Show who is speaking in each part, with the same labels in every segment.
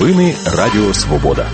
Speaker 1: Новини Радіо Свобода.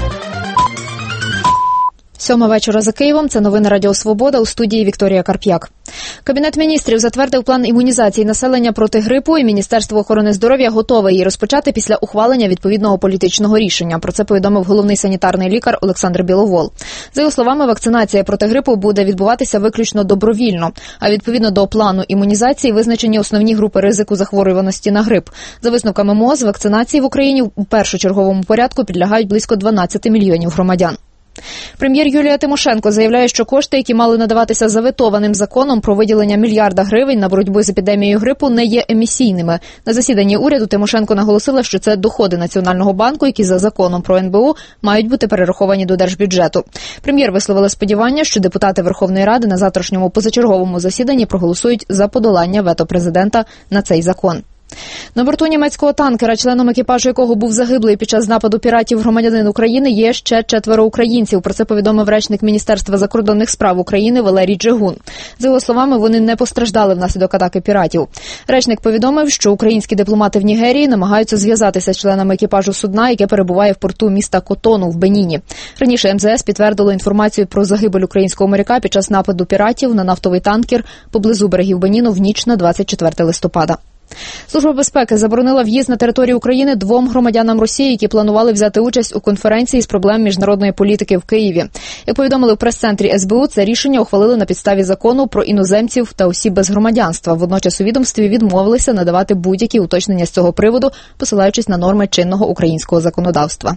Speaker 2: 7 вечора за Києвом. Це новини Радіо Свобода, у студії Вікторія Карп'як. Кабінет міністрів затвердив план імунізації населення проти грипу, і Міністерство охорони здоров'я готове її розпочати після ухвалення відповідного політичного рішення. Про це повідомив головний санітарний лікар Олександр Біловол. За його словами, вакцинація проти грипу буде відбуватися виключно добровільно, а відповідно до плану імунізації визначені основні групи ризику захворюваності на грип. За висновками МОЗ, вакцинації в Україні у першочерговому порядку підлягають близько 12 мільйонів громадян. Прем'єр Юлія Тимошенко заявляє, що кошти, які мали надаватися заветованим законом про виділення мільярда гривень на боротьбу з епідемією грипу, не є емісійними. На засіданні уряду Тимошенко наголосила, що це доходи Національного банку, які за законом про НБУ мають бути перераховані до держбюджету. Прем'єр висловила сподівання, що депутати Верховної Ради на завтрашньому позачерговому засіданні проголосують за подолання вето президента на цей закон. На борту німецького танкера, членом екіпажу якого був загиблий під час нападу піратів громадянин України, є ще 4 українців. Про це повідомив речник Міністерства закордонних справ України Валерій Джигун. За його словами, вони не постраждали внаслідок атаки піратів. Речник повідомив, що українські дипломати в Нігерії намагаються зв'язатися з членами екіпажу судна, яке перебуває в порту міста Котону в Беніні. Раніше МЗС підтвердило інформацію про загибель українського моряка під час нападу піратів на нафтовий танкер поблизу берегів Беніну в ніч на 24 листопада. Служба безпеки заборонила в'їзд на територію України 2 громадянам Росії, які планували взяти участь у конференції з проблем міжнародної політики в Києві. Як повідомили в прес-центрі СБУ, це рішення ухвалили на підставі закону про іноземців та осіб без громадянства. Водночас у відомстві відмовилися надавати будь-які уточнення з цього приводу, посилаючись на норми чинного українського законодавства.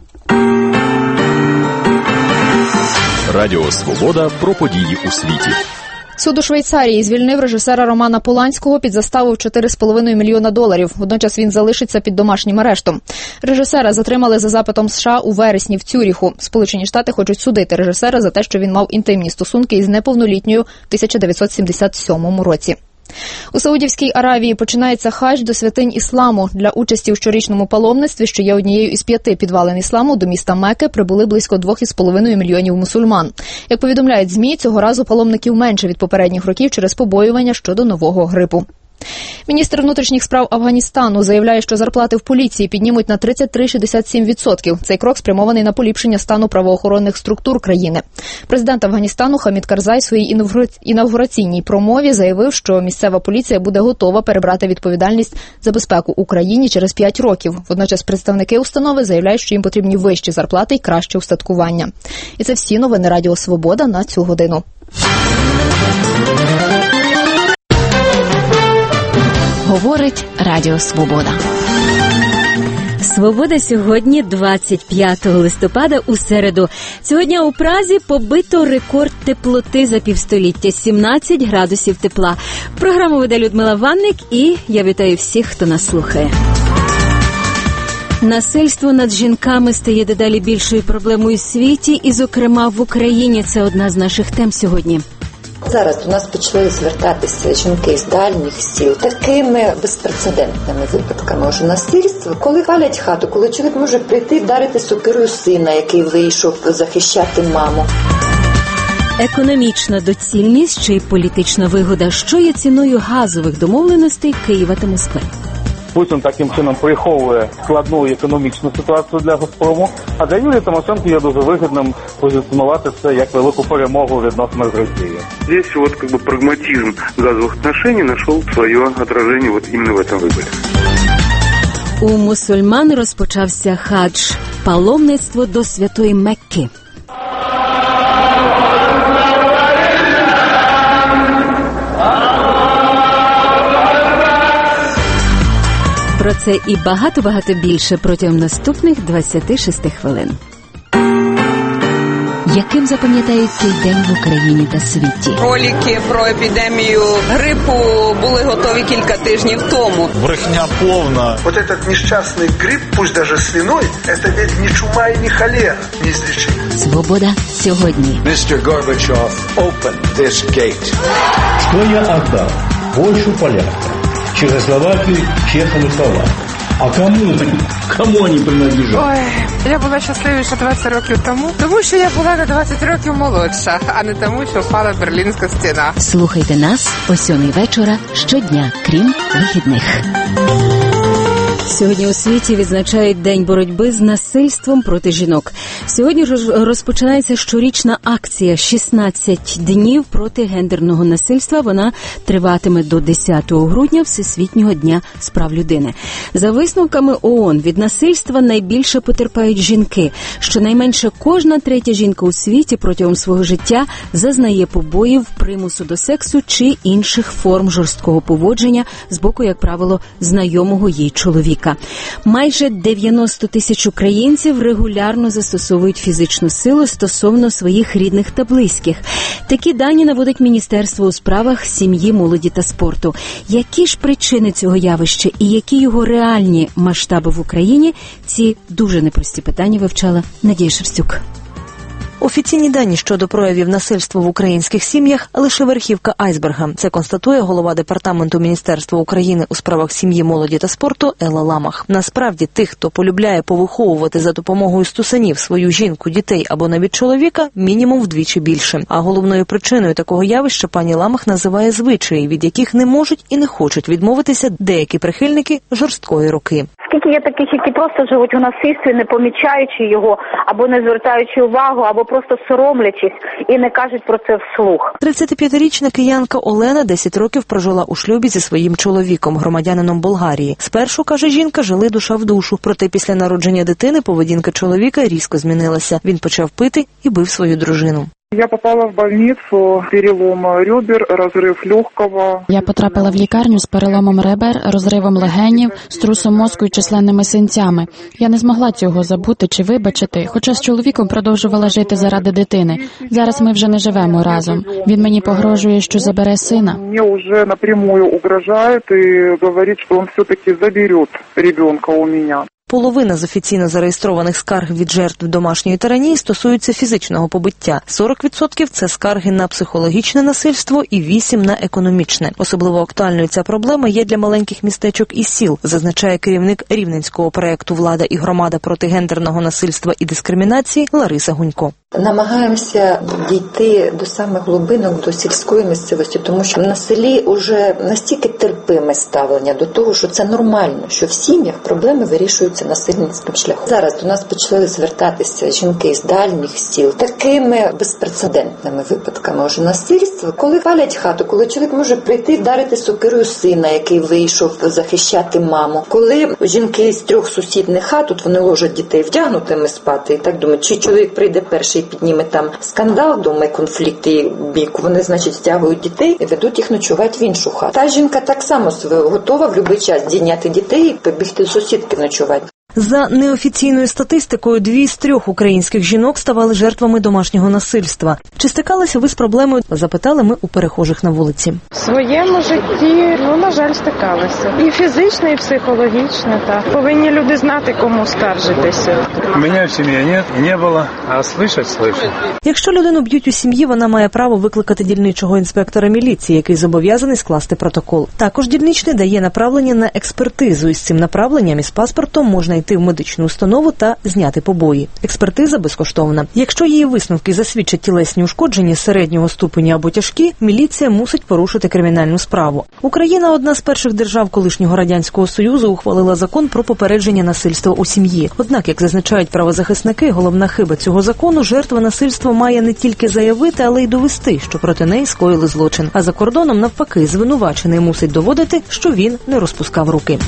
Speaker 1: Радіо Свобода про події у світі.
Speaker 2: Суд у Швейцарії звільнив режисера Романа Поланського під заставу в $4,5 мільйона. Водночас він залишиться під домашнім арештом. Режисера затримали за запитом США у вересні в Цюріху. Сполучені Штати хочуть судити режисера за те, що він мав інтимні стосунки із неповнолітньою в 1977 році. У Саудівській Аравії починається хадж до святинь ісламу. Для участі у щорічному паломництві, що є однією із 5 підвалин ісламу, до міста Мекки прибули близько 2,5 мільйонів мусульман. Як повідомляють ЗМІ, цього разу паломників менше від попередніх років через побоювання щодо нового грипу. Міністр внутрішніх справ Афганістану заявляє, що зарплати в поліції піднімуть на 33,67%. Цей крок спрямований на поліпшення стану правоохоронних структур країни. Президент Афганістану Хамід Карзай в своїй інавгураційній промові заявив, що місцева поліція буде готова перебрати відповідальність за безпеку у країні через 5 років. Водночас представники установи заявляють, що їм потрібні вищі зарплати і краще устаткування. І це всі новини Радіо Свобода на цю годину.
Speaker 3: Говорить Радіо Свобода. Свобода сьогодні 25 листопада у середу. Сьогодні у Празі побито рекорд теплоти за півстоліття – 17 градусів тепла. Програму веде Людмила Ванник і я вітаю всіх, хто нас слухає. Насильство над жінками стає дедалі більшою проблемою у світі і, зокрема, в Україні. Це одна з наших тем сьогодні.
Speaker 4: Зараз до нас почали звертатися жінки з дальніх сіл такими безпрецедентними випадками уже насильства, коли палять хату, коли чоловік може прийти і вдарити сокирою сина, який вийшов захищати маму.
Speaker 3: Економічна доцільність чи політична вигода, що є ціною газових домовленостей Києва та Москви.
Speaker 5: Путін таким чином приховує складну економічну ситуацію для «Газпрому», а для Юлії Тимошенко є дуже вигідним позиціонувати це як велику перемогу у відносинах з Росією.
Speaker 6: Здесь прагматизм газовых отношений нашел свое отражение именно в этом выборе.
Speaker 3: У мусульман розпочався хадж – паломництво до Святої Мекки. Про це і багато-багато більше протягом наступних 26 хвилин. Яким запам'ятають цей день в Україні та світі?
Speaker 7: Ролики про епідемію грипу були готові кілька тижнів тому.
Speaker 8: Брехня повна.
Speaker 9: Вот этот несчастный грипп, пусть даже свиной, это ведь не чума и не холера, неизлечимо.
Speaker 3: Свобода сьогодні.
Speaker 10: Mr. Gorbachev, open this gate.
Speaker 11: Что я отдал? Польшу полякам, Чехословакию, чехам и словакам. А кому они принадлежать?
Speaker 12: Ой, я була щасливіша 20 років тому що я була на 20 років молодша, а не тому, що впала Берлінська стіна.
Speaker 3: Слухайте нас о 7 вечора щодня, крім вихідних. Сьогодні у світі відзначають День боротьби з насильством проти жінок. Сьогодні розпочинається щорічна акція «16 днів проти гендерного насильства». Вона триватиме до 10 грудня Всесвітнього дня з прав людини. За висновками ООН, від насильства найбільше потерпають жінки. Щонайменше кожна третя жінка у світі протягом свого життя зазнає побоїв, примусу до сексу чи інших форм жорсткого поводження з боку, як правило, знайомого їй чоловіка. Майже 90 тисяч українців регулярно застосовують фізичну силу стосовно своїх рідних та близьких. Такі дані наводить Міністерство у справах сім'ї, молоді та спорту. Які ж причини цього явища і які його реальні масштаби в Україні? Ці дуже непрості питання вивчала Надія Шерстюк.
Speaker 8: Офіційні дані щодо проявів насильства в українських сім'ях – лише верхівка айсберга. Це констатує голова Департаменту Міністерства України у справах сім'ї, молоді та спорту Елла Ламах. Насправді, тих, хто полюбляє повиховувати за допомогою стусанів свою жінку, дітей або навіть чоловіка, мінімум вдвічі більше. А головною причиною такого явища пані Ламах називає звичаї, від яких не можуть і не хочуть відмовитися деякі прихильники жорсткої руки.
Speaker 13: Скільки є таких, які просто живуть у насильстві, не помічаючи його, або не звертаючи увагу, або просто соромлячись і не кажуть про це вслух.
Speaker 8: 35-річна киянка Олена 10 років прожила у шлюбі зі своїм чоловіком, громадянином Болгарії. Спершу, каже жінка, жили душа в душу. Проте після народження дитини поведінка чоловіка різко змінилася. Він почав пити і бив свою дружину.
Speaker 14: Я попала в больницу, перелом ребер, розрив легкого.
Speaker 15: Я потрапила в лікарню з переломом ребер, розривом легенів, струсом мозку і численними синцями. Я не змогла цього забути чи вибачити, хоча з чоловіком продовжувала жити заради дитини. Зараз ми вже не живемо разом. Він мені погрожує, що забере сина.
Speaker 14: Мені вже напрямую угрожає і говорить, що він все-таки забере ребенка у мене.
Speaker 8: Половина з офіційно зареєстрованих скарг від жертв домашньої тиранії стосуються фізичного побиття. 40% – це скарги на психологічне насильство і 8% – на економічне. Особливо актуальною ця проблема є для маленьких містечок і сіл, зазначає керівник рівненського проєкту «Влада і громада проти гендерного насильства і дискримінації» Лариса Гунько.
Speaker 4: Намагаємося дійти до самих глибинок, до сільської місцевості, тому що на селі вже настільки терпиме ставлення до того, що це нормально, що в сім'ях проблеми вирішуються насильницьким шляхом. Зараз до нас почали звертатися жінки з дальніх сіл такими безпрецедентними випадками уже насильства, коли палять хату, коли чоловік може прийти і вдарити сокирою сина, який вийшов захищати маму. Коли жінки з 3 сусідних хат, тут вони ложать дітей вдягнутими спати, і так думають, чи чоловік прийде перший і підніме там скандал, дома, конфлікт і бійку, вони, значить, стягують дітей і ведуть їх ночувати в іншу хату. Та жінка так само готова в будь-який час дійняти дітей і побігти до сусідки ночувати.
Speaker 8: За неофіційною статистикою, 2 з 3 українських жінок ставали жертвами домашнього насильства. Чи стикалися ви з проблемою? Запитали ми у перехожих на вулиці.
Speaker 16: В своєму житті, на жаль, стикалися. І фізично, і психологічно. Так. Повинні люди знати, кому скаржитися.
Speaker 17: У мене в сім'ї не було, а слышать.
Speaker 8: Якщо людину б'ють у сім'ї, вона має право викликати дільничого інспектора міліції, який зобов'язаний скласти протокол. Також дільничний дає направлення на експертизу. І з цим направленням із паспортом можна йти в медичну установу та зняти побої. Експертиза безкоштовна. Якщо її висновки засвідчать тілесні ушкодження середнього ступеня або тяжкі, міліція мусить порушити кримінальну справу. Україна – одна з перших держав колишнього Радянського Союзу, ухвалила закон про попередження насильства у сім'ї. Однак, як зазначають правозахисники, головна хиба цього закону – жертва насильства має не тільки заявити, але й довести, що проти неї скоїли злочин. А за кордоном, навпаки, звинувачений мусить доводити, що він не розпускав руки.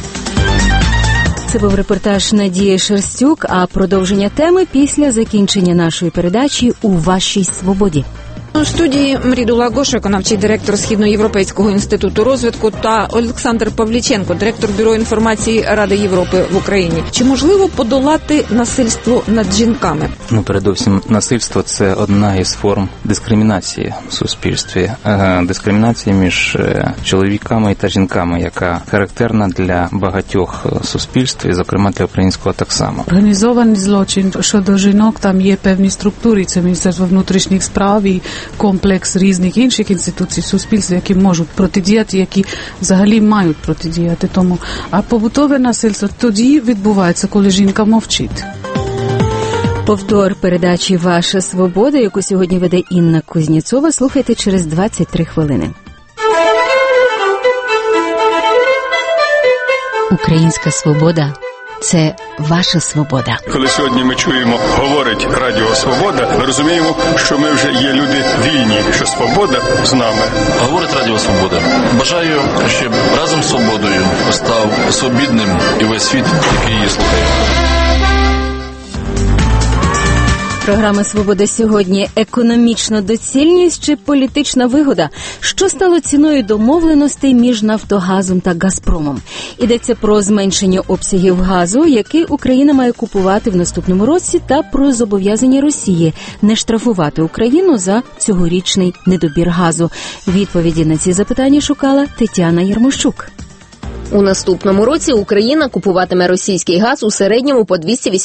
Speaker 3: Це був репортаж Надії Шерстюк, а продовження теми після закінчення нашої передачі «У вашій свободі».
Speaker 7: У студії Мрідула Гош, виконавчий директор Східноєвропейського інституту розвитку, та Олександр Павліченко, директор Бюро інформації Ради Європи в Україні. Чи можливо подолати насильство над жінками?
Speaker 18: Передовсім, насильство – це одна із форм дискримінації в суспільстві. Дискримінації між чоловіками та жінками, яка характерна для багатьох суспільств, і, зокрема, для українського так само.
Speaker 19: Організований злочин щодо жінок, там є певні структури, це Міністерство внутрішніх справ і комплекс різних інших інституцій суспільства, які можуть протидіяти, які взагалі мають протидіяти тому. А побутове насильство тоді відбувається, коли жінка мовчить.
Speaker 3: Повтор передачі «Ваша свобода», яку сьогодні веде Інна Кузнєцова, слухайте через 23 хвилини. Українська свобода – це ваша свобода.
Speaker 11: Коли сьогодні ми чуємо, говорить Радіо Свобода, ми розуміємо, що ми вже є люди вільні, що свобода з нами.
Speaker 20: Говорить Радіо Свобода. Бажаю, щоб разом з свободою став свобідним і весь світ, який її слухає.
Speaker 3: Програма «Свобода» сьогодні. Економічна доцільність чи політична вигода? Що стало ціною домовленостей між «Нафтогазом» та «Газпромом»? Йдеться про зменшення обсягів газу, який Україна має купувати в наступному році, та про зобов'язання Росії не штрафувати Україну за цьогорічний недобір газу. Відповіді на ці запитання шукала Тетяна Єрмощук.
Speaker 2: У наступному році Україна купуватиме російський газ у середньому по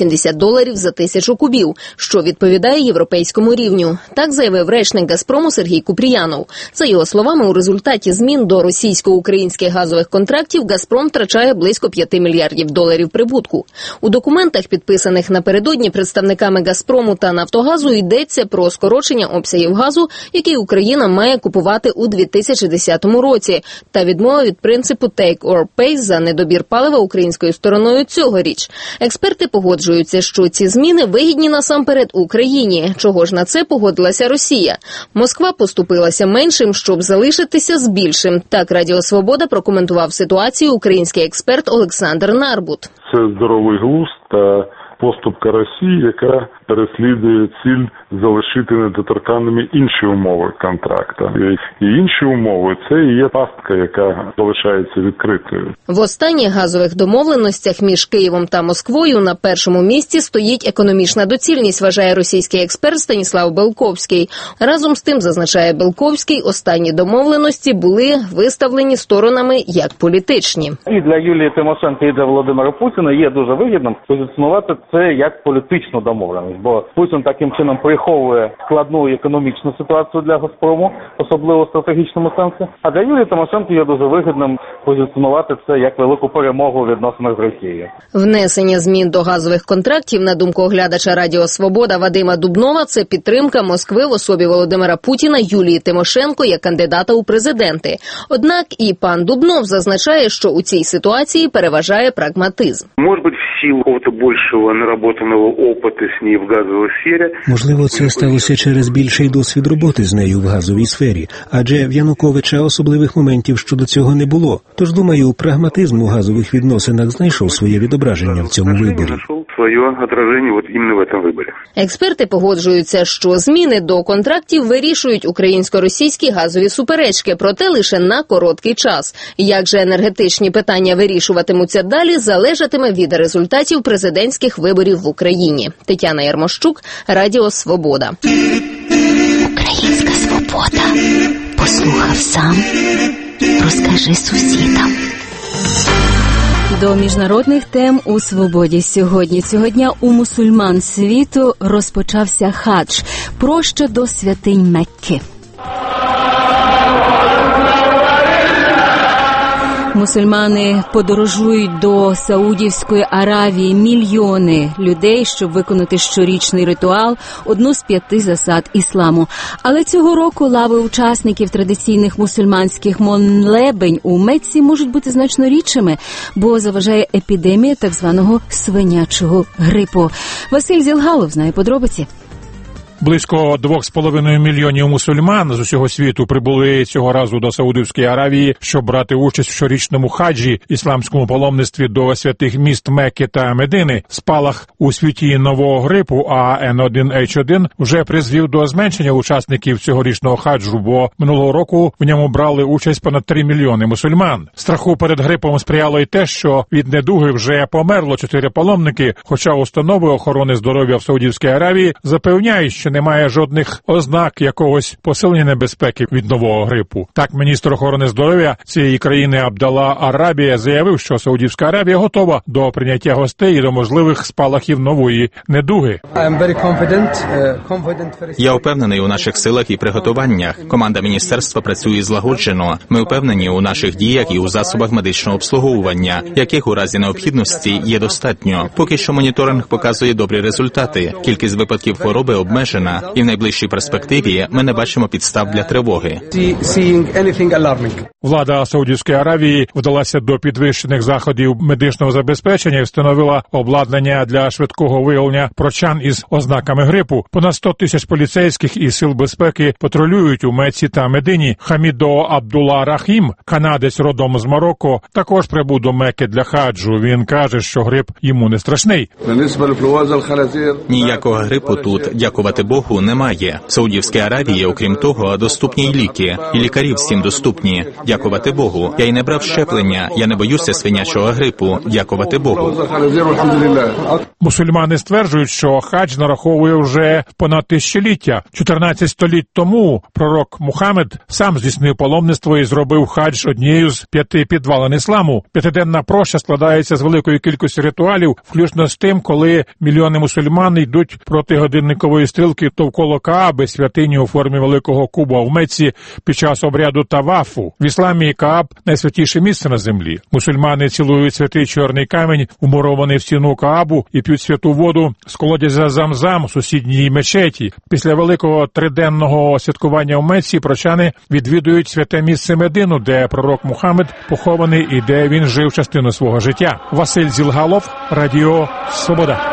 Speaker 2: $280 за 1000 кубів, що відповідає європейському рівню. Так заявив речник «Газпрому» Сергій Купріянов. За його словами, у результаті змін до російсько-українських газових контрактів «Газпром» втрачає близько $5 мільярдів прибутку. У документах, підписаних напередодні представниками «Газпрому» та «Нафтогазу», йдеться про скорочення обсягів газу, який Україна має купувати у 2010 році, та відмова від принципу «take or pay» за недобір палива українською стороною цьогоріч. Експерти погоджуються, що ці зміни вигідні насамперед Україні. Чого ж на це погодилася Росія? Москва поступилася меншим, щоб залишитися з більшим. Так Радіо Свобода прокоментував ситуацію український експерт Олександр Нарбут.
Speaker 21: Це здоровий глузд та поступка Росії, яка переслідує ціль залишити недоторканними інші умови контракту. І інші умови – це і є пастка, яка залишається відкритою.
Speaker 2: В останніх газових домовленостях між Києвом та Москвою на першому місці стоїть економічна доцільність, вважає російський експерт Станіслав Белковський. Разом з тим, зазначає Белковський, останні домовленості були виставлені сторонами як політичні.
Speaker 5: І для Юлії Тимошенко, і для Володимира Путіна є дуже вигідним позиціонувати це як політичну домовленість, бо Путін таким чином приховує складну економічну ситуацію для «Газпрому», особливо в стратегічному сенсі. А для Юлії Тимошенко є дуже вигідним позиціонувати це як велику перемогу у відносинах з Росією.
Speaker 2: Внесення змін до газових контрактів, на думку оглядача Радіо Свобода Вадима Дубнова, це підтримка Москви в особі Володимира Путіна, Юлії Тимошенко як кандидата у президенти. Однак і пан Дубнов зазначає, що у цій ситуації переважає прагматизм.
Speaker 6: Може бути, в силу какого-то більшого наработаного опиту з нею в газовій сфері.
Speaker 22: Можливо, це сталося через більший досвід роботи з нею в газовій сфері, адже в Януковича особливих моментів щодо цього не було. Тож, думаю, прагматизм у газових відносинах знайшов своє відображення в цьому виборі.
Speaker 2: Експерти погоджуються, що зміни до контрактів вирішують українсько-російські газові суперечки, проте лише на короткий час. Як же енергетичні питання вирішуватимуться далі, залежатиме від результатів президентських виборів в Україні. Тетяна Єрмощук, Радіо Свобода.
Speaker 3: Українська свобода. Послухав сам, розкажи сусідам. До міжнародних тем у «Свободі» сьогодні. Цього дня у мусульман світу розпочався хадж – проща до святинь Мекки. Мусульмани подорожують до Саудівської Аравії, мільйони людей, щоб виконати щорічний ритуал, одну з 5 засад ісламу. Але цього року лави учасників традиційних мусульманських молебень у Мекці можуть бути значно рідшими, бо заважає епідемія так званого свинячого грипу. Василь Зілгалов знає подробиці.
Speaker 23: Близько 2,5 мільйонів мусульман з усього світу прибули цього разу до Саудівської Аравії, щоб брати участь в щорічному хаджі, ісламському паломництві до святих міст Мекки та Медини. Спалах у світі нового грипу H1N1 вже призвів до зменшення учасників цьогорічного хаджу, бо минулого року в ньому брали участь понад 3 мільйони мусульман. Страху перед грипом сприяло й те, що від недуги вже померло 4 паломники, хоча установи охорони здоров'я в Саудівській Аравії запевняють, що немає жодних ознак якогось посилення небезпеки від нового грипу. Так, міністр охорони здоров'я цієї країни Абдалла Арабія заявив, що Саудівська Аравія готова до прийняття гостей і до можливих спалахів нової недуги.
Speaker 18: Я впевнений у наших силах і приготуваннях. Команда міністерства працює злагоджено. Ми впевнені у наших діях і у засобах медичного обслуговування, яких у разі необхідності є достатньо. Поки що моніторинг показує добрі результати. Кількість випадків хвороби обмежена.
Speaker 1: збільшена, і в найближчій перспективі ми не бачимо підстав для тривоги.
Speaker 23: Влада Саудівської Аравії вдалася до підвищених заходів медичного забезпечення і встановила обладнання для швидкого виявлення прочан із ознаками грипу. Понад 100 тисяч поліцейських і сил безпеки патрулюють у Мекці та Медині. Хамідо Абдулла Рахім, канадець родом з Марокко, також прибув до Мекки для хаджу. Він каже, що грип йому не страшний.
Speaker 1: Ніякого грипу тут, дякувати Богу, немає. В Саудівській Аравії, окрім того, доступні й ліки. І лікарі всім доступні. Дякувати Богу. Я й не брав щеплення. Я не боюся свинячого грипу. Дякувати Богу.
Speaker 23: Мусульмани стверджують, що хадж нараховує вже понад тисячоліття. 14 століть тому пророк Мухаммед сам здійснив паломництво і зробив хадж однією з 5 підвалин ісламу. П'ятиденна проща складається з великої кількості ритуалів, включно з тим, коли мільйони мусульман йдуть проти годинникової стрілки довкола Кааби, святині у формі великого куба в Мекці, під час обряду тавафу. В ісламі Кааб – найсвятіше місце на землі. Мусульмани цілують святий чорний камінь, вмурований в стіну Каабу, і п'ють святу воду з колодязя Замзам у сусідній мечеті. Після великого триденного святкування в Мекці прочани відвідують святе місце Медину, де пророк Мухаммед похований і де він жив частину свого життя. Василь Зілгалов, Радіо Свобода.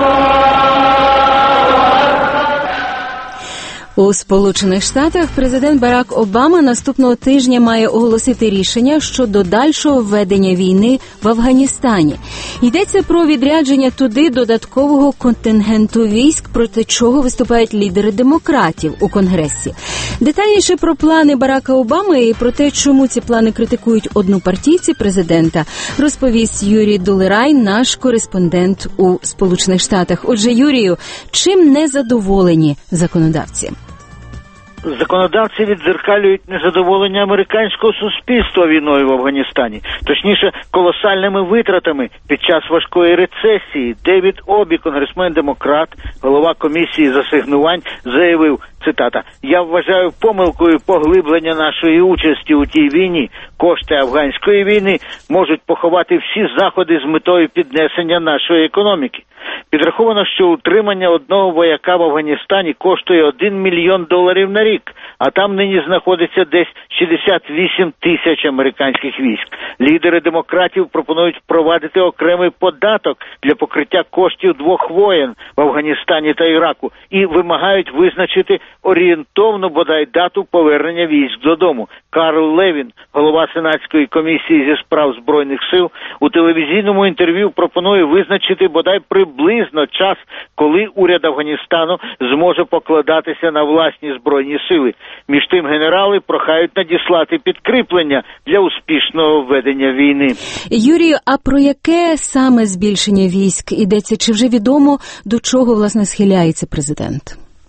Speaker 3: У Сполучених Штатах президент Барак Обама наступного тижня має оголосити рішення щодо дальшого введення війни в Афганістані. Йдеться про відрядження туди додаткового контингенту військ, проти чого виступають лідери демократів у Конгресі. Детальніше про плани Барака Обами і про те, чому ці плани критикують однопартійці президента, розповість Юрій Дулерай, наш кореспондент у Сполучених Штатах. Отже, Юрію, чим не задоволені законодавці?
Speaker 9: Законодавці віддзеркалюють незадоволення американського суспільства війною в Афганістані, точніше, колосальними витратами під час важкої рецесії. Девід Обі, конгресмен-демократ, голова комісії з асигнувань, заявив, цитата, «Я вважаю помилкою поглиблення нашої участі у тій війні. Кошти афганської війни можуть поховати всі заходи з метою піднесення нашої економіки». Підраховано, що утримання одного вояка в Афганістані коштує $1 мільйон на рік, а там нині знаходиться десь 68 тисяч американських військ. Лідери демократів пропонують впровадити окремий податок для покриття коштів двох воєн в Афганістані та Іраку і вимагають визначити орієнтовну, бодай, дату повернення військ додому. Карл Левін, голова Сенатської комісії зі справ Збройних сил, у телевізійному інтерв'ю пропонує визначити, бодай, приблизно час, коли уряд Афганістану зможе покладатися на власні збройні сили. Між тим генерали прохають надіслати підкріплення для успішного ведення війни.
Speaker 3: Юрію, а про яке саме збільшення військ йдеться? Чи вже відомо, до чого, власне, схиляється президент?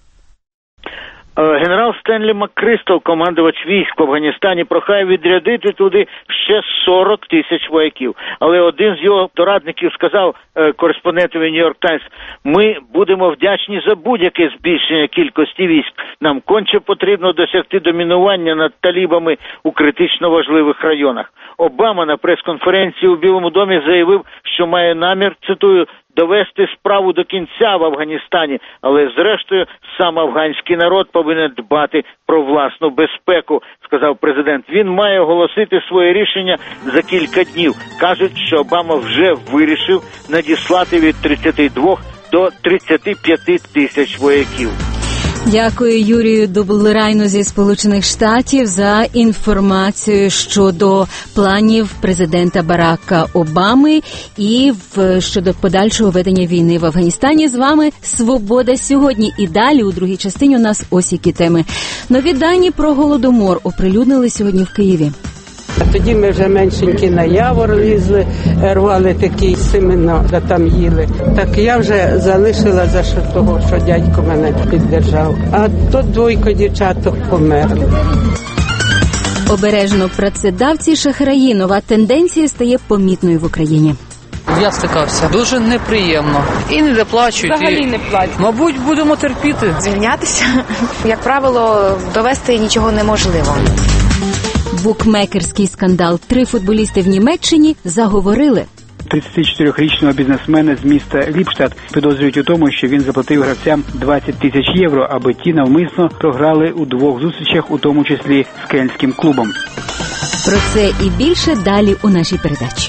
Speaker 9: Генерал Стенлі МакКристал, командувач військ в Афганістані, прохає відрядити туди ще 40 тисяч вояків. Але один з його дорадників сказав кореспондентові Нью-Йорк Таймс, ми будемо вдячні за будь-яке збільшення кількості військ. Нам конче потрібно досягти домінування над талібами у критично важливих районах. Обама на прес-конференції у Білому домі заявив, що має намір, цитую, довести справу до кінця в Афганістані, але зрештою сам афганський народ повинен дбати про власну безпеку, сказав президент. Він має оголосити своє рішення за кілька днів. Кажуть, що Обама вже вирішив надіслати від 32 до 35 тисяч вояків.
Speaker 3: Дякую Юрію Дублерайну зі Сполучених Штатів за інформацію щодо планів президента Барака Обами і щодо подальшого ведення війни в Афганістані. З вами «Свобода сьогодні». І далі у другій частині у нас ось які теми. Нові дані про Голодомор оприлюднили сьогодні в Києві.
Speaker 10: А тоді ми вже меншенькі на явор лізли, рвали такі семена, да там їли. Так я вже залишила за що того, що дядько мене піддержав. А то 2 дівчаток померли.
Speaker 3: Обережно, працедавці шахраї. Нова тенденція стає помітною в Україні.
Speaker 24: Я стикався. Дуже неприємно. І не доплачують.
Speaker 25: Взагалі не платять.
Speaker 24: Мабуть, будемо терпіти.
Speaker 25: Звільнятися, як правило, довести нічого неможливо.
Speaker 3: Букмекерський скандал. 3 футболісти в Німеччині заговорили.
Speaker 4: 34-річного бізнесмена з міста Ліпштадт підозрюють у тому, що він заплатив гравцям 20 тисяч євро, аби ті навмисно програли у 2 зустрічах, у тому числі з кельнським клубом.
Speaker 3: Про це і більше далі у нашій передачі.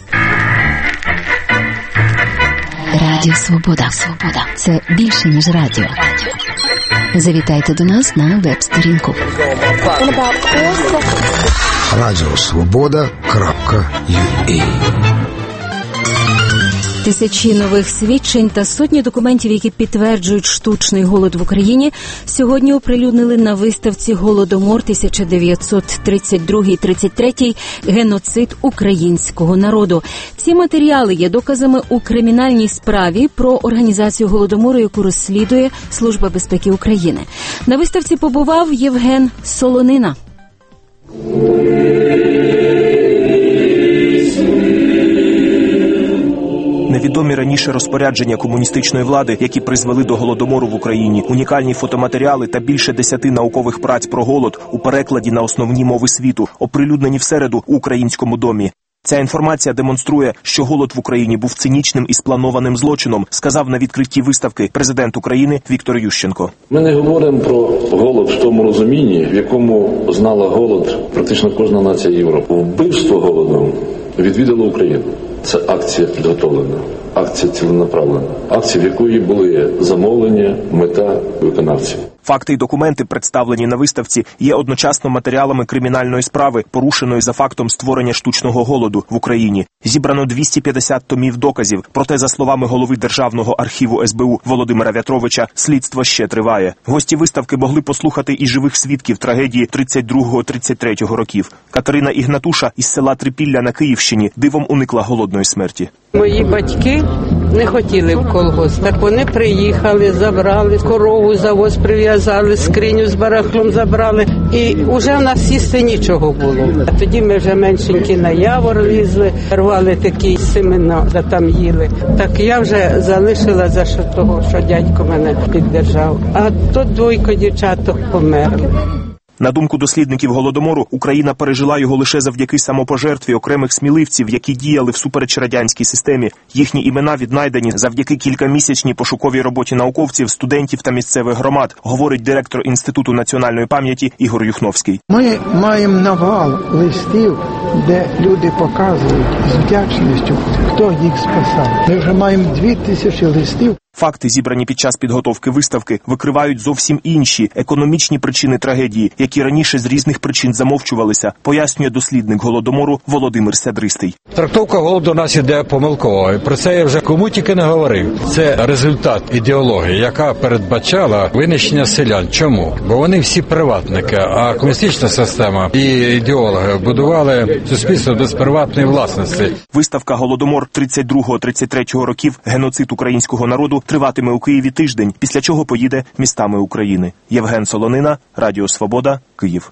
Speaker 12: Радіо Свобода. Це більше, ніж радіо. Завітайте до нас на веб-сторінку.
Speaker 13: Радіосвобода.ua.
Speaker 3: Тисячі нових свідчень та сотні документів, які підтверджують штучний голод в Україні, сьогодні оприлюднили на виставці «Голодомор 1932-33. Геноцид українського народу». Ці матеріали є доказами у кримінальній справі про організацію Голодомору, яку розслідує Служба безпеки України. На виставці побував Євген Солонина.
Speaker 14: Невідомі раніше розпорядження комуністичної влади, які призвели до Голодомору в Україні, унікальні фотоматеріали та більше 10 наукових праць про голод у перекладі на основні мови світу, оприлюднені в середу у Українському домі. Ця інформація демонструє, що голод в Україні був цинічним і спланованим злочином, сказав на відкритті виставки президент України Віктор Ющенко.
Speaker 15: Ми не говоримо про голод в тому розумінні, в якому знала голод практично кожна нація Європи. Вбивство голодом відвідало Україну. Це акція підготовлена, акція ціленаправлена, акція, в якої були замовлення, мета, виконавців.
Speaker 14: Факти і документи, представлені на виставці, є одночасно матеріалами кримінальної справи, порушеної за фактом створення штучного голоду в Україні. Зібрано 250 томів доказів, проте, за словами голови Державного архіву СБУ Володимира В'ятровича, слідство ще триває. Гості виставки могли послухати і живих свідків трагедії 32-33 років. Катерина Ігнатуша із села Трипілля на Київщині дивом уникла голодної смерті.
Speaker 10: Мої батьки не хотіли в колгосп, так вони приїхали, забрали корову, завоз прив'язали, скриню з барахлом забрали, і вже в нас їсти нічого було. А тоді ми вже меншенькі на явор лізли, рвали такі семена, де там їли. Так я вже залишила за що того, що дядько мене піддержав. А тут 2 дівчаток померли.
Speaker 14: На думку дослідників Голодомору, Україна пережила його лише завдяки самопожертві окремих сміливців, які діяли всупереч радянській системі. Їхні імена віднайдені завдяки кількамісячній пошуковій роботі науковців, студентів та місцевих громад, говорить директор Інституту національної пам'яті Ігор Юхновський.
Speaker 26: Ми маємо навал листів, де люди показують з вдячністю, хто їх спасав. Ми вже маємо 2000 листів.
Speaker 14: Факти, зібрані під час підготовки виставки, викривають зовсім інші економічні причини трагедії, які раніше з різних причин замовчувалися, пояснює дослідник Голодомору Володимир Сядристий.
Speaker 27: Трактовка голоду у нас іде помилково. Про це я вже кому тільки не говорив. Це результат ідеології, яка передбачала винищення селян. Чому? Бо вони всі приватники, а комуністична система і ідеологи будували суспільство без приватної власності.
Speaker 14: Виставка «Голодомор 32-33 років. Геноцид українського народу» триватиме у Києві тиждень, після чого поїде містами України. Євген Солонина, Радіо Свобода, Київ.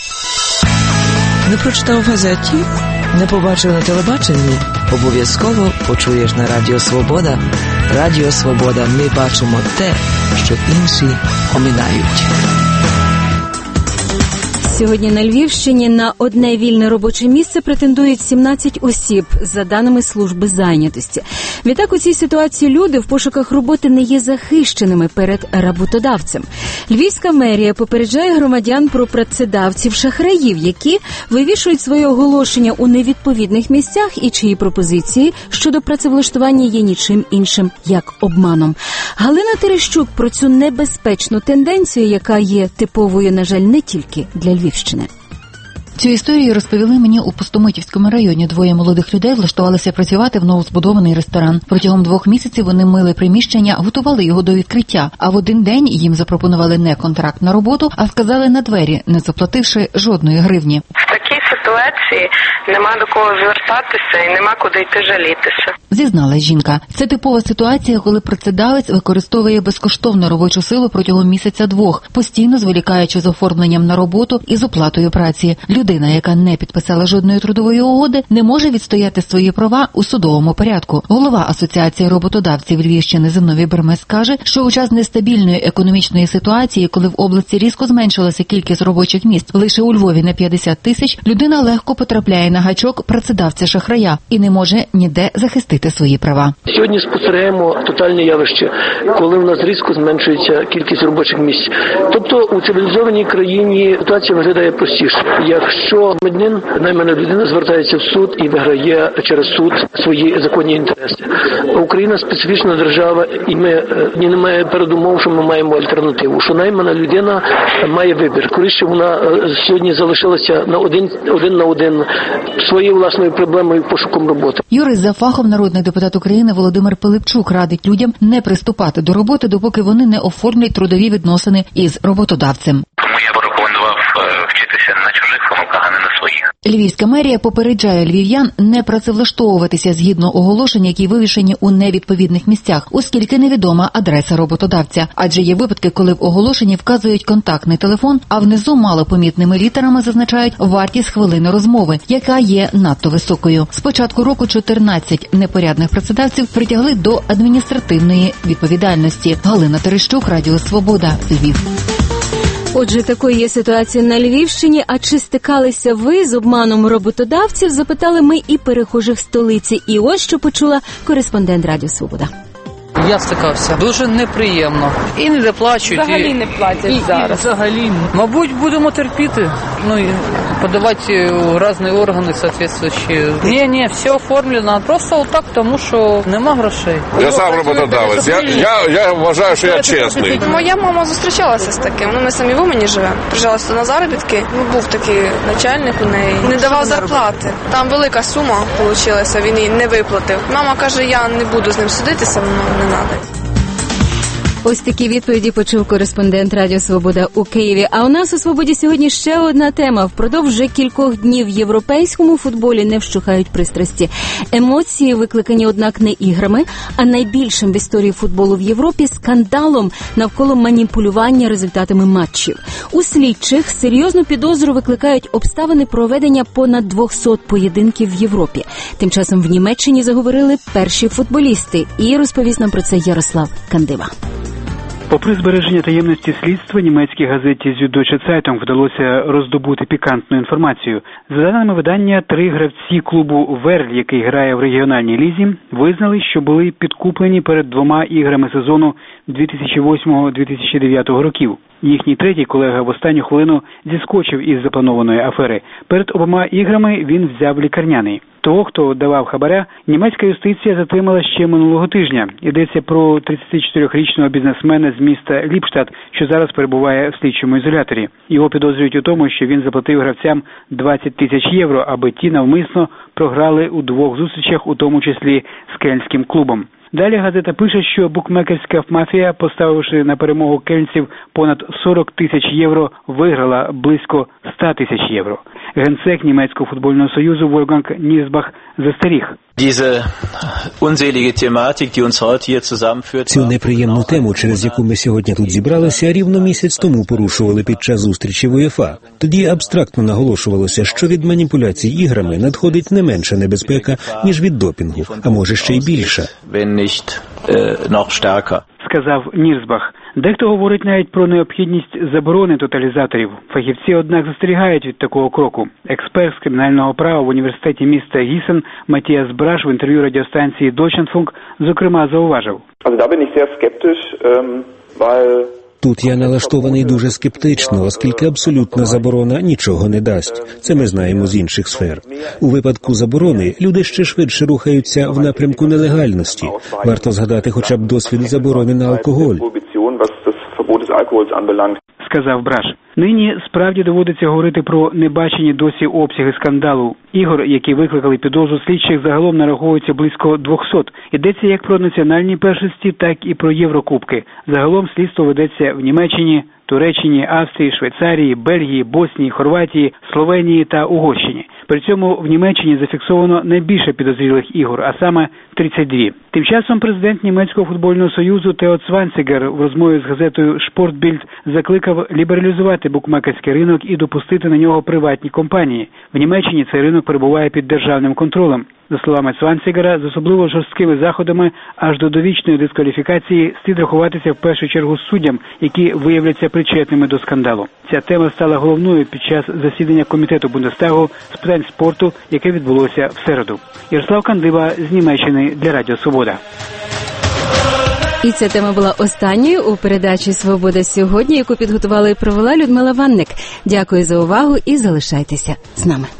Speaker 28: Не прочитав в газеті? Не побачив на телебаченні? Обов'язково почуєш на Радіо Свобода. Радіо Свобода. Ми бачимо те, що інші оминають.
Speaker 3: Сьогодні на Львівщині на одне вільне робоче місце претендують 17 осіб, за даними служби зайнятості. Відтак у цій ситуації люди в пошуках роботи не є захищеними перед роботодавцем. Львівська мерія попереджає громадян про працедавців-шахраїв, які вивішують своє оголошення у невідповідних місцях і чиї пропозиції щодо працевлаштування є нічим іншим, як обманом. Галина Терещук про цю небезпечну тенденцію, яка є типовою, на жаль, не тільки для Львівщини.
Speaker 29: Цю історію розповіли мені у Пустомитівському районі. 2 молодих людей влаштувалися працювати в новозбудований ресторан. Протягом 2 місяців вони мили приміщення, готували його до відкриття. А в один день їм запропонували не контракт на роботу, а сказали на двері, не заплативши жодної гривні.
Speaker 30: В такій ситуації нема до кого звертатися і нема куди йти жалітися.
Speaker 29: Зізналась жінка. Це типова ситуація, коли працедавець використовує безкоштовну робочу силу протягом місяця-2, постійно зволікаючи з оформленням на роботу і з оплатою праці. Людина, яка не підписала жодної трудової угоди, не може відстояти свої права у судовому порядку. Голова Асоціації роботодавців Львівщини Зиновій Бермес каже, що у час нестабільної економічної ситуації, коли в області різко зменшилася кількість робочих місць лише у Львові на 50 тисяч, людина людина легко потрапляє на гачок працедавця-шахрая і не може ніде захистити свої права.
Speaker 5: Сьогодні спостерігаємо тотальне явище, коли в нас різко зменшується кількість робочих місць. Тобто у цивілізованій країні ситуація виглядає простіше. Якщо громадянин, наймана людина, звертається в суд і виграє через суд свої законні інтереси. Україна специфічна держава, і ми немає передумов, що ми маємо альтернативу. Що наймана людина має вибір. Скоріше вона сьогодні залишилася один на один своєю власною проблемою пошуком роботи.
Speaker 29: Юрист за фахом, народний депутат України Володимир Пилипчук радить людям не приступати до роботи, допоки вони не оформлять трудові відносини із роботодавцем.
Speaker 6: Тому я б рекомендував вчитися на чужих помилках, а не на своїх.
Speaker 29: Львівська мерія попереджає львів'ян не працевлаштовуватися згідно оголошень, які вивішені у невідповідних місцях, оскільки невідома адреса роботодавця. Адже є випадки, коли в оголошенні вказують контактний телефон, а внизу малопомітними літерами зазначають вартість хвилини розмови, яка є надто високою. З початку року 14 непорядних працедавців притягли до адміністративної відповідальності. Галина Терещук, Радіо Свобода, Львів.
Speaker 3: Отже, такою є ситуація на Львівщині. А чи стикалися ви з обманом роботодавців, запитали ми і перехожих столиці. І ось що почула кореспондент Радіо Свобода.
Speaker 24: Я стикався. Дуже неприємно. І не доплачують.
Speaker 25: Взагалі не платять зараз.
Speaker 24: Взагалі. Мабуть, будемо терпіти. Ну, і подавати у різні органи соответствуючі. Ні, все оформлено. Просто отак, тому що нема грошей.
Speaker 7: Я сам роботодавець. Я вважаю, що я чесний.
Speaker 25: Моя мама зустрічалася з таким. Ми самі в Умані живемо. Приїжджала сюди на заробітки. Був такий начальник у неї. Не давав зарплати. Там велика сума вийшла, він її не виплатив. Мама каже, я не буду з ним судитися, воно не треба.
Speaker 3: Ось такі відповіді почув кореспондент Радіо Свобода у Києві. А у нас у Свободі сьогодні ще одна тема. Впродовж вже кількох днів в європейському футболі не вщухають пристрасті. Емоції викликані, однак, не іграми, а найбільшим в історії футболу в Європі скандалом навколо маніпулювання результатами матчів. У слідчих серйозну підозру викликають обставини проведення понад 200 поєдинків в Європі. Тим часом в Німеччині заговорили перші футболісти. І розповість нам про це Ярослав Кандива.
Speaker 4: Попри збереження таємності слідства, німецькій газеті Süddeutsche Zeitung вдалося роздобути пікантну інформацію. За даними видання, 3 гравці клубу Верль, який грає в регіональній лізі, визнали, що були підкуплені перед 2 іграми сезону 2008-2009 років. Їхній третій колега в останню хвилину зіскочив із запланованої афери. Перед обома іграми він взяв лікарняний. Того, хто давав хабаря, німецька юстиція затримала ще минулого тижня. Йдеться про 34-річного бізнесмена з міста Ліпштадт, що зараз перебуває в слідчому ізоляторі. Його підозрюють у тому, що він заплатив гравцям 20 тисяч євро, аби ті навмисно програли у 2 зустрічах, у тому числі з кельнським клубом. Далі газета пише, що букмекерська мафія, поставивши на перемогу кельнців понад 40 тисяч євро, виграла близько 100 тисяч євро. Генсек Німецького футбольного союзу Вольфганг Нірсбах застеріг.
Speaker 22: Цю неприємну тему, через яку ми сьогодні тут зібралися, рівно місяць тому порушували під час зустрічі в УЄФА. Тоді абстрактно наголошувалося, що від маніпуляцій іграми надходить не менша небезпека, ніж від допінгу, а може ще й більша.
Speaker 4: Сказав Нірсбах. Дехто говорить навіть про необхідність заборони тоталізаторів. Фахівці, однак, застерігають від такого кроку. Експерт з кримінального права в університеті міста Гісен Матіас Браш в інтерв'ю радіостанції Deutschlandfunk, зокрема, зауважив.
Speaker 22: Тут я налаштований дуже скептично, оскільки абсолютна заборона нічого не дасть. Це ми знаємо з інших сфер. У випадку заборони люди ще швидше рухаються в напрямку нелегальності. Варто згадати хоча б досвід заборони на алкоголь.
Speaker 4: Сказав Браш. Нині справді доводиться говорити про небачені досі обсяги скандалу. Ігор, які викликали підозру слідчих, загалом нараховується близько 200. Йдеться як про національні першості, так і про Єврокубки. Загалом слідство ведеться в Німеччині, Туреччині, Австрії, Швейцарії, Бельгії, Боснії, Хорватії, Словенії та Угорщині. При цьому в Німеччині зафіксовано найбільше підозрілих ігор, а саме 32. Тим часом президент Німецького футбольного союзу Тео Цванцигер в розмові з газетою «Шпортбільд» закликав лібералізувати букмекерський ринок і допустити на нього приватні компанії. В Німеччині цей ринок перебуває під державним контролем. За словами Цванцигера, з особливо жорсткими заходами аж до довічної дискваліфікації слід рахуватися в першу чергу з суддям, які виявляться причетними до скандалу. Ця тема стала головною під час засідання комітету Бундестагу з питань спорту, яке відбулося в середу. Ярослав Кандиба з Німеччини для Радіо Свобода.
Speaker 3: І ця тема була останньою у передачі «Свобода сьогодні», яку підготувала і провела Людмила Ванник. Дякую за увагу і залишайтеся з нами.